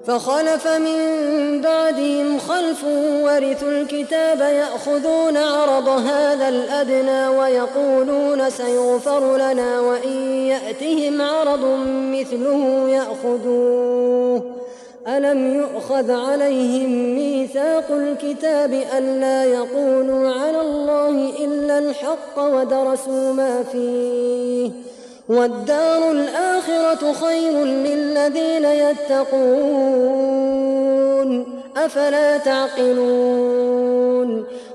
فخلف من بعدهم خلف ورثوا الكتاب يأخذون عرض هذا الأدنى ويقولون سيغفر لنا وإن يأتهم عرض مثله يأخذوه ألم يؤخذ عليهم ميثاق الكتاب ألا يقولوا على الله إلا الحق ودرسوا ما فيه والدار الآخرة خير للذين يتقون أفلا تعقلون